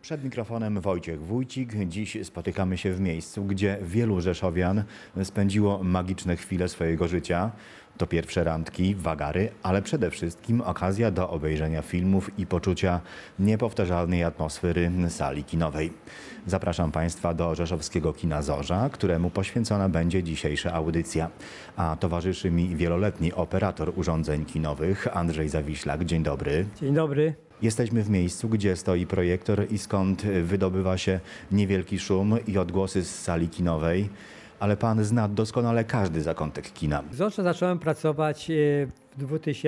Przed mikrofonem Wojciech Wójcik. Dziś spotykamy się w miejscu, gdzie wielu rzeszowian spędziło magiczne chwile swojego życia. To pierwsze randki, wagary, ale przede wszystkim okazja do obejrzenia filmów i poczucia niepowtarzalnej atmosfery sali kinowej. Zapraszam Państwa do rzeszowskiego kina Zorza, któremu poświęcona będzie dzisiejsza audycja. A towarzyszy mi wieloletni operator urządzeń kinowych Andrzej Zawiślak. Dzień dobry. Dzień dobry. Jesteśmy w miejscu, gdzie stoi projektor i skąd wydobywa się niewielki szum i odgłosy z sali kinowej, ale pan zna doskonale każdy zakątek kina. W Zorze zacząłem pracować w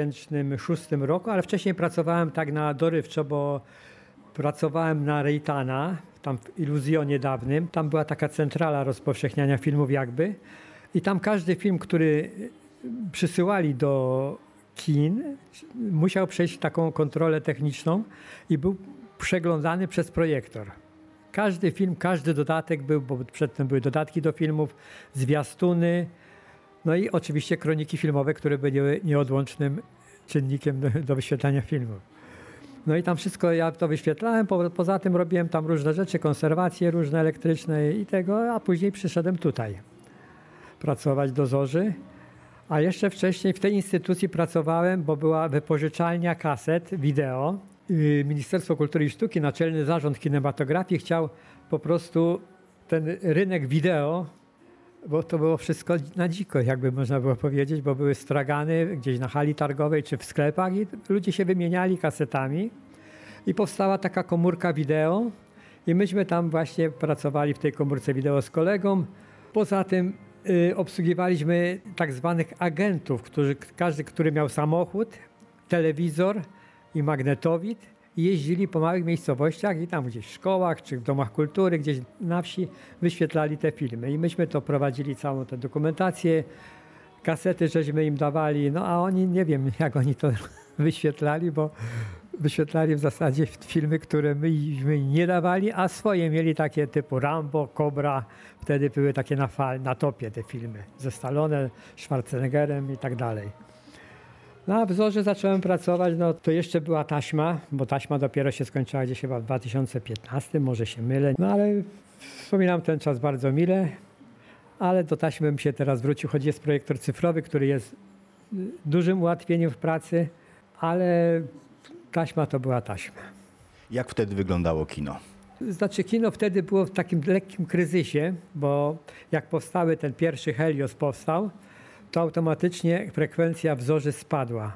2006 roku, ale wcześniej pracowałem tak na dorywczo, bo pracowałem na Rejtana, tam w Iluzjonie dawnym. Tam była taka centrala rozpowszechniania filmów jakby i tam każdy film, który przysyłali do kin, musiał przejść taką kontrolę techniczną i był przeglądany przez projektor. Każdy film, każdy dodatek był, bo przedtem były dodatki do filmów, zwiastuny, no i oczywiście kroniki filmowe, które były nieodłącznym czynnikiem do wyświetlania filmów. No i tam wszystko ja to wyświetlałem, poza tym robiłem tam różne rzeczy, konserwacje różne elektryczne i tego, a później przyszedłem tutaj pracować do Zorzy. A jeszcze wcześniej w tej instytucji pracowałem, bo była wypożyczalnia kaset wideo. Ministerstwo Kultury i Sztuki, Naczelny Zarząd Kinematografii chciał po prostu ten rynek wideo, bo to było wszystko na dziko, jakby można było powiedzieć, bo były stragany gdzieś na hali targowej czy w sklepach i ludzie się wymieniali kasetami i powstała taka komórka wideo i myśmy tam właśnie pracowali w tej komórce wideo z kolegą. Poza tym obsługiwaliśmy tak zwanych agentów, każdy, który miał samochód, telewizor i magnetowid, jeździli po małych miejscowościach i tam gdzieś w szkołach czy w domach kultury, gdzieś na wsi wyświetlali te filmy. I myśmy to prowadzili, całą tę dokumentację, kasety żeśmy im dawali, no a oni, nie wiem jak oni to wyświetlali, bo wyświetlali w zasadzie filmy, które my nie dawali, a swoje mieli takie typu Rambo, Cobra. Wtedy były takie na topie te filmy, ze Stallone, Schwarzeneggerem i tak dalej. No a w Zorze zacząłem pracować, no to jeszcze była taśma, bo taśma dopiero się skończyła gdzieś chyba w 2015, może się mylę. No ale wspominam ten czas bardzo mile, ale do taśmy bym się teraz wrócił, choć jest projektor cyfrowy, który jest dużym ułatwieniem w pracy, ale taśma to była taśma. Jak wtedy wyglądało kino? Znaczy kino wtedy było w takim lekkim kryzysie, bo jak powstały, ten pierwszy Helios powstał, to automatycznie frekwencja w Zorze spadła.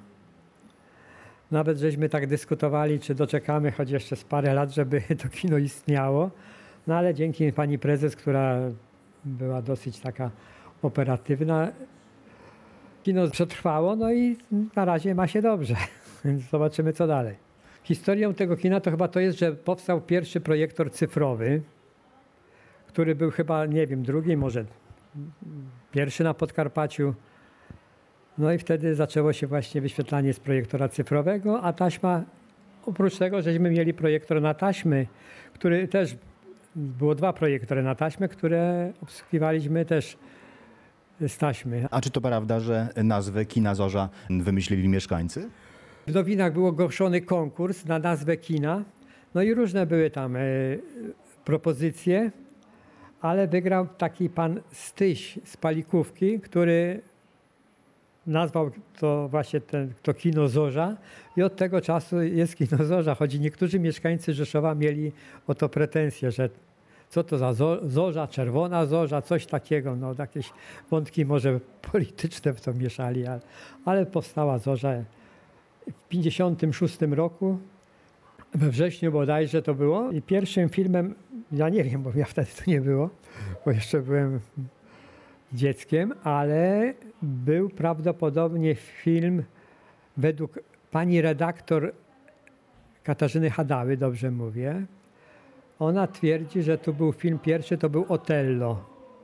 Nawet żeśmy tak dyskutowali, czy doczekamy choć jeszcze z parę lat, żeby to kino istniało. No ale dzięki pani prezes, która była dosyć taka operatywna, kino przetrwało, no i na razie ma się dobrze. Więc zobaczymy, co dalej. Historią tego kina to chyba to jest, że powstał pierwszy projektor cyfrowy, który był chyba, nie wiem, drugi, może pierwszy na Podkarpaciu. No i wtedy zaczęło się właśnie wyświetlanie z projektora cyfrowego, a taśma, oprócz tego, żeśmy mieli projektor na taśmy, który też, było dwa projektory na taśmę, które obsługiwaliśmy też z taśmy. A czy to prawda, że nazwę kina Zorza wymyślili mieszkańcy? W Nowinach był ogłoszony konkurs na nazwę kina, no i różne były tam propozycje, ale wygrał taki pan Styś z Palikówki, który nazwał to właśnie to kino Zorza i od tego czasu jest kino Zorza, choć niektórzy mieszkańcy Rzeszowa mieli o to pretensje, że co to za zorza, czerwona zorza, coś takiego, no jakieś wątki może polityczne w to mieszali, ale powstała Zorza w 1956 roku, we wrześniu bodajże to było. I pierwszym filmem, ja nie wiem, bo ja wtedy to nie było, bo jeszcze byłem dzieckiem, ale był prawdopodobnie film według pani redaktor Katarzyny Hadały, dobrze mówię. Ona twierdzi, że tu był film pierwszy, to był Otello.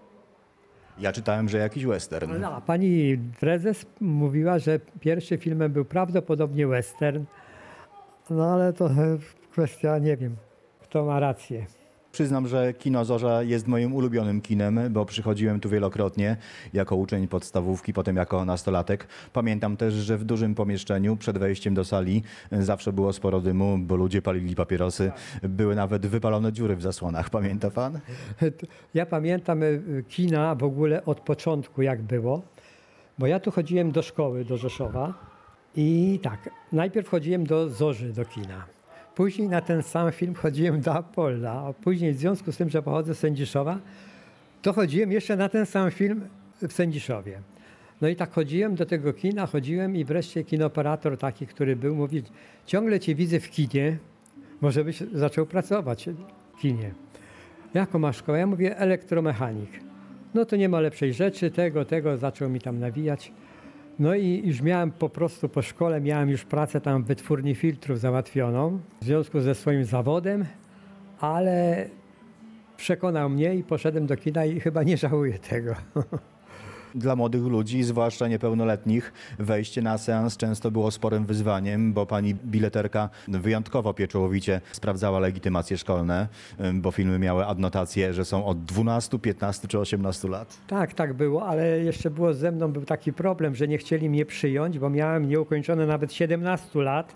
Ja czytałem, że jakiś western. No, pani prezes mówiła, że pierwszym filmem był prawdopodobnie western, no ale to kwestia, nie wiem, kto ma rację. Przyznam, że kino Zorza jest moim ulubionym kinem, bo przychodziłem tu wielokrotnie jako uczeń podstawówki, potem jako nastolatek. Pamiętam też, że w dużym pomieszczeniu przed wejściem do sali zawsze było sporo dymu, bo ludzie palili papierosy. Były nawet wypalone dziury w zasłonach. Pamięta pan? Ja pamiętam kina w ogóle od początku jak było, bo ja tu chodziłem do szkoły, do Rzeszowa i tak, najpierw chodziłem do Zorzy, do kina. Później na ten sam film chodziłem do Apolla, a później w związku z tym, że pochodzę z Sędziszowa, to chodziłem jeszcze na ten sam film w Sędziszowie. No i tak chodziłem do tego kina, chodziłem i wreszcie kinooperator taki, który był, mówi, ciągle cię widzę w kinie, może byś zaczął pracować w kinie. Jaką masz szkołę? Ja mówię elektromechanik. No to nie ma lepszej rzeczy, tego, zaczął mi tam nawijać. No i już miałem po prostu po szkole, miałem już pracę tam w wytwórni filtrów załatwioną w związku ze swoim zawodem, ale przekonał mnie i poszedłem do kina i chyba nie żałuję tego. Dla młodych ludzi, zwłaszcza niepełnoletnich, wejście na seans często było sporym wyzwaniem, bo pani bileterka wyjątkowo pieczołowicie sprawdzała legitymacje szkolne, bo filmy miały adnotację, że są od 12, 15 czy 18 lat. Tak było, ale jeszcze było ze mną był taki problem, że nie chcieli mnie przyjąć, bo miałem nieukończone nawet 17 lat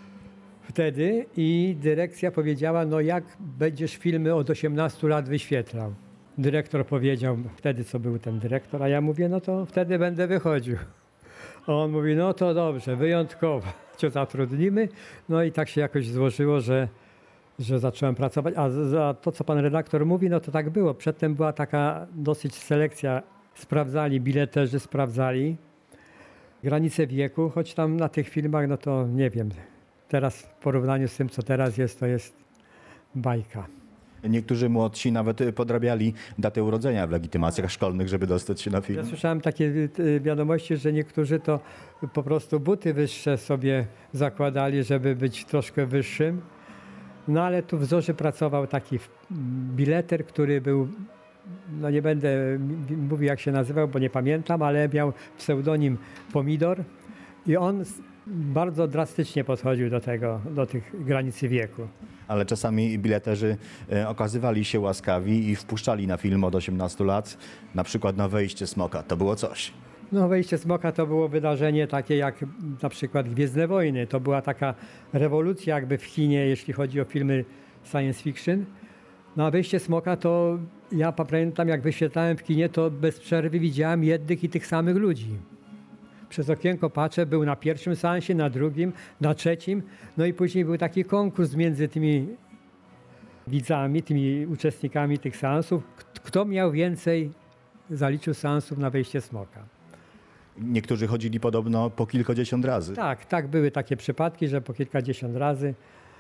wtedy i dyrekcja powiedziała, no jak będziesz filmy od 18 lat wyświetlał. Dyrektor powiedział, wtedy co był ten dyrektor, a ja mówię, no to wtedy będę wychodził. A on mówi, no to dobrze, wyjątkowo cię zatrudnimy. No i tak się jakoś złożyło, że zacząłem pracować. A za to, co pan redaktor mówi, no to tak było. Przedtem była taka dosyć selekcja. Sprawdzali, bileterzy sprawdzali granice wieku, choć tam na tych filmach, no to nie wiem. Teraz w porównaniu z tym, co teraz jest, to jest bajka. Niektórzy młodsi nawet podrabiali datę urodzenia w legitymacjach szkolnych, żeby dostać się na film. Ja słyszałem takie wiadomości, że niektórzy to po prostu buty wyższe sobie zakładali, żeby być troszkę wyższym. No ale tu w Zorze pracował taki bileter, który był, no nie będę mówił jak się nazywał, bo nie pamiętam, ale miał pseudonim Pomidor i on bardzo drastycznie podchodził do tych granicy wieku. Ale czasami bileterzy okazywali się łaskawi i wpuszczali na film od 18 lat, na przykład na Wejście Smoka. To było coś. No Wejście Smoka to było wydarzenie takie jak na przykład Gwiezdne Wojny. To była taka rewolucja jakby w kinie, jeśli chodzi o filmy science fiction. No a Wejście Smoka to ja pamiętam jak wyświetlałem w kinie, to bez przerwy widziałem jednych i tych samych ludzi. Przez okienko patrzę, był na pierwszym seansie, na drugim, na trzecim. No i później był taki konkurs między tymi widzami, tymi uczestnikami tych seansów. Kto miał więcej, zaliczył seansów na Wejście Smoka. Niektórzy chodzili podobno po kilkadziesiąt razy. Tak, były takie przypadki, że po kilkadziesiąt razy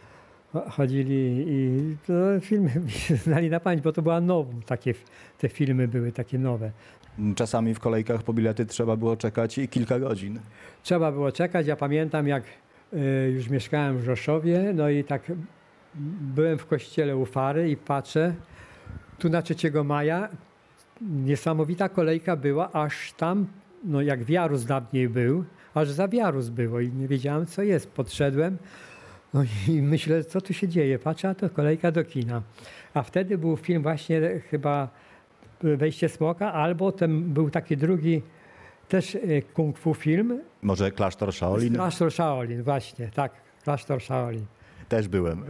chodzili i to filmy znali na pamięć, bo to była nową. Te filmy były takie nowe. Czasami w kolejkach po bilety trzeba było czekać kilka godzin. Trzeba było czekać. Ja pamiętam, jak już mieszkałem w Rzeszowie, no i tak byłem w kościele u Fary i patrzę, tu na 3 maja niesamowita kolejka była, aż tam, no jak Wiarus dawniej był, aż za Wiarus było i nie wiedziałem, co jest. Podszedłem, no i myślę, co tu się dzieje. Patrzę, a to kolejka do kina. A wtedy był film właśnie chyba Wejście Smoka, albo ten był taki drugi też kung fu film. Może Klasztor Shaolin? Klasztor Shaolin, właśnie, tak. Klasztor Shaolin. Też byłem.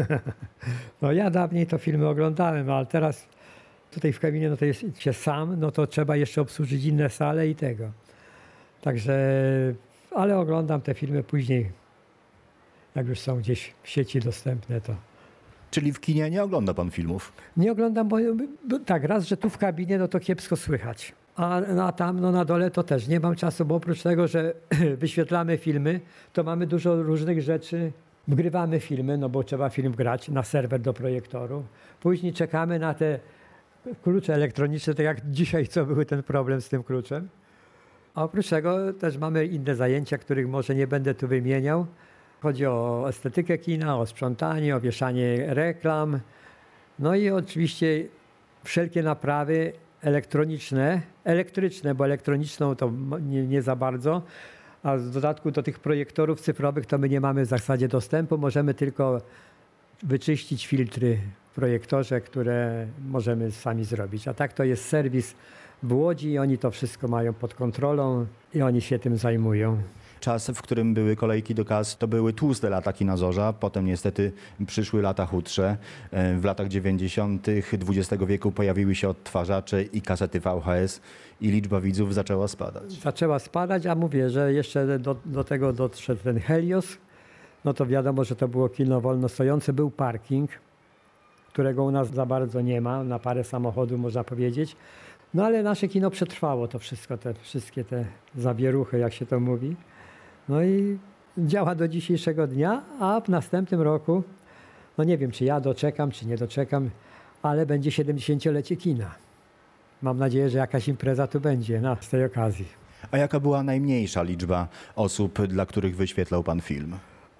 No ja dawniej to filmy oglądałem, ale teraz tutaj w kabinie no to jest się sam, no to trzeba jeszcze obsłużyć inne sale i tego. Także, ale oglądam te filmy później, jak już są gdzieś w sieci dostępne, to Czyli w kinie nie ogląda pan filmów? nie oglądam, bo tak, raz, że tu w kabinie, no to kiepsko słychać. A tam, no na dole to też nie mam czasu, bo oprócz tego, że wyświetlamy filmy, to mamy dużo różnych rzeczy. Wgrywamy filmy, no bo trzeba film grać na serwer do projektoru. Później czekamy na te klucze elektroniczne, tak jak dzisiaj, co były ten problem z tym kluczem. A oprócz tego też mamy inne zajęcia, których może nie będę tu wymieniał. Chodzi o estetykę kina, o sprzątanie, o wieszanie reklam. No i oczywiście wszelkie naprawy elektryczne, bo elektroniczną to nie za bardzo. A w dodatku do tych projektorów cyfrowych to my nie mamy w zasadzie dostępu. Możemy tylko wyczyścić filtry projektorze, które możemy sami zrobić. A tak to jest serwis w Łodzi i oni to wszystko mają pod kontrolą i oni się tym zajmują. Czas, w którym były kolejki do kas, to były tłuste lata kinozorza, potem niestety przyszły lata chudsze. W latach 90. XX wieku pojawiły się odtwarzacze i kasety VHS i liczba widzów zaczęła spadać. Zaczęła spadać, a mówię, że jeszcze do tego doszedł ten Helios. No to wiadomo, że to było kino wolno stojące. Był parking, którego u nas za bardzo nie ma, na parę samochodów można powiedzieć. No ale nasze kino przetrwało to wszystko, te wszystkie te zawieruchy, jak się to mówi. No i działa do dzisiejszego dnia, a w następnym roku, no nie wiem, czy ja doczekam, czy nie doczekam, ale będzie 70-lecie kina. Mam nadzieję, że jakaś impreza tu będzie z tej okazji. A jaka była najmniejsza liczba osób, dla których wyświetlał pan film?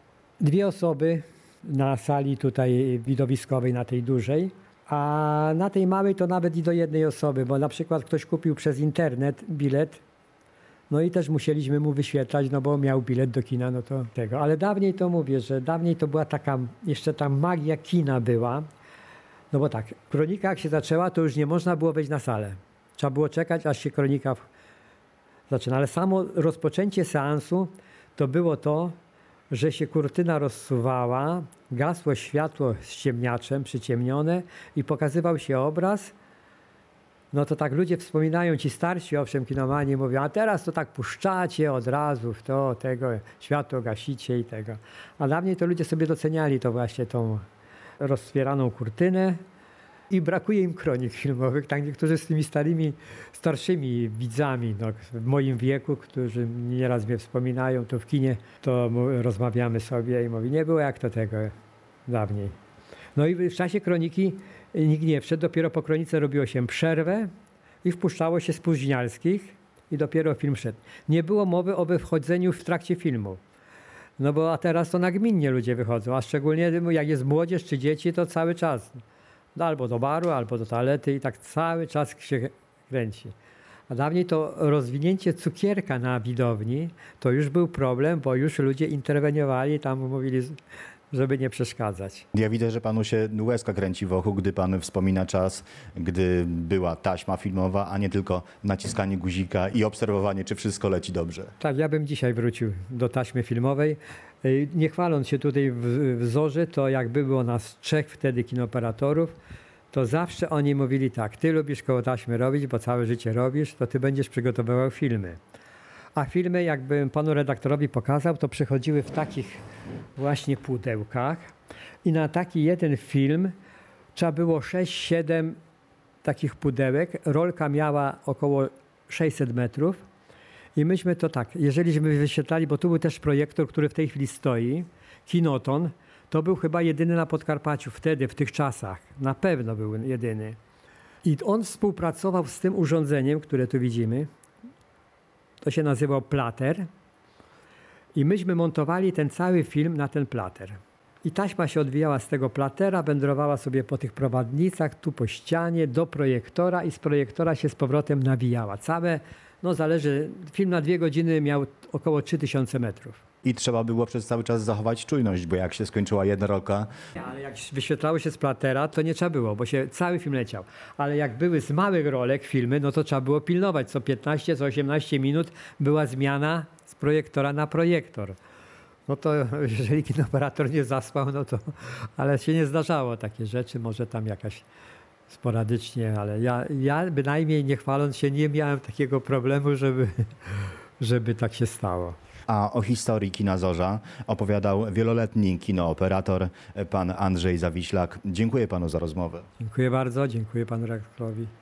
2 osoby na sali tutaj widowiskowej, na tej dużej, a na tej małej to nawet i do 1 osoby, bo na przykład ktoś kupił przez internet bilet, no i też musieliśmy mu wyświetlać, no bo miał bilet do kina, no to tego. Ale dawniej to mówię, że dawniej to była taka, jeszcze ta magia kina była, no bo tak, kronika jak się zaczęła, to już nie można było wejść na salę. Trzeba było czekać, aż się kronika zaczyna. Ale samo rozpoczęcie seansu to było to, że się kurtyna rozsuwała, gasło światło z ciemniaczem, przyciemnione i pokazywał się obraz. No to tak ludzie wspominają, ci starsi, owszem, kinomani mówią, a teraz to tak puszczacie od razu w to, tego, światło gasicie i tego. A dawniej to ludzie sobie doceniali to właśnie tą roztwieraną kurtynę i brakuje im kronik filmowych. Tak niektórzy z tymi starszymi widzami, no, w moim wieku, którzy nieraz mnie wspominają, to w kinie to rozmawiamy sobie i mówi, nie było jak to tego dawniej. No i w czasie kroniki nikt nie wszedł, dopiero po kronice robiło się przerwę i wpuszczało się spóźnialskich i dopiero film szedł. Nie było mowy o wychodzeniu w trakcie filmu. No bo a teraz to nagminnie ludzie wychodzą, a szczególnie jak jest młodzież czy dzieci, to cały czas. No, albo do baru, albo do toalety i tak cały czas się kręci. A dawniej to rozwinięcie cukierka na widowni to już był problem, bo już ludzie interweniowali, tam mówili, żeby nie przeszkadzać. Ja widzę, że panu się łezka kręci wokół, gdy pan wspomina czas, gdy była taśma filmowa, a nie tylko naciskanie guzika i obserwowanie, czy wszystko leci dobrze. Tak, ja bym dzisiaj wrócił do taśmy filmowej. Nie chwaląc się tutaj w Zorze, to jakby było nas 3 wtedy kinooperatorów, to zawsze oni mówili tak, ty lubisz koło taśmy robić, bo całe życie robisz, to ty będziesz przygotowywał filmy. A filmy, jakbym panu redaktorowi pokazał, to przychodziły w takich właśnie pudełkach i na taki jeden film trzeba było 6-7 takich pudełek. Rolka miała około 600 metrów i myśmy to tak, jeżeliśmy wyświetlali, bo tu był też projektor, który w tej chwili stoi, Kinoton, to był chyba jedyny na Podkarpaciu wtedy, w tych czasach. Na pewno był jedyny. I on współpracował z tym urządzeniem, które tu widzimy. To się nazywał plater. I myśmy montowali ten cały film na ten plater. I taśma się odwijała z tego platera, wędrowała sobie po tych prowadnicach, tu po ścianie, do projektora i z projektora się z powrotem nawijała. Całe, no zależy, film na 2 godziny miał około 3000 metrów. I trzeba było przez cały czas zachować czujność, bo jak się skończyła jedna rolka... Ale jak wyświetlało się z platera, to nie trzeba było, bo się cały film leciał. Ale jak były z małych rolek filmy, no to trzeba było pilnować. Co 15, co 18 minut była zmiana z projektora na projektor. No to jeżeli kinooperator nie zaspał, no to... Ale się nie zdarzało takie rzeczy, może tam jakaś sporadycznie, ale ja bynajmniej nie chwaląc się, nie miałem takiego problemu, żeby tak się stało. A o historii kina Zorza opowiadał wieloletni kinooperator, pan Andrzej Zawiślak. Dziękuję panu za rozmowę. Dziękuję bardzo, dziękuję panu redaktorowi.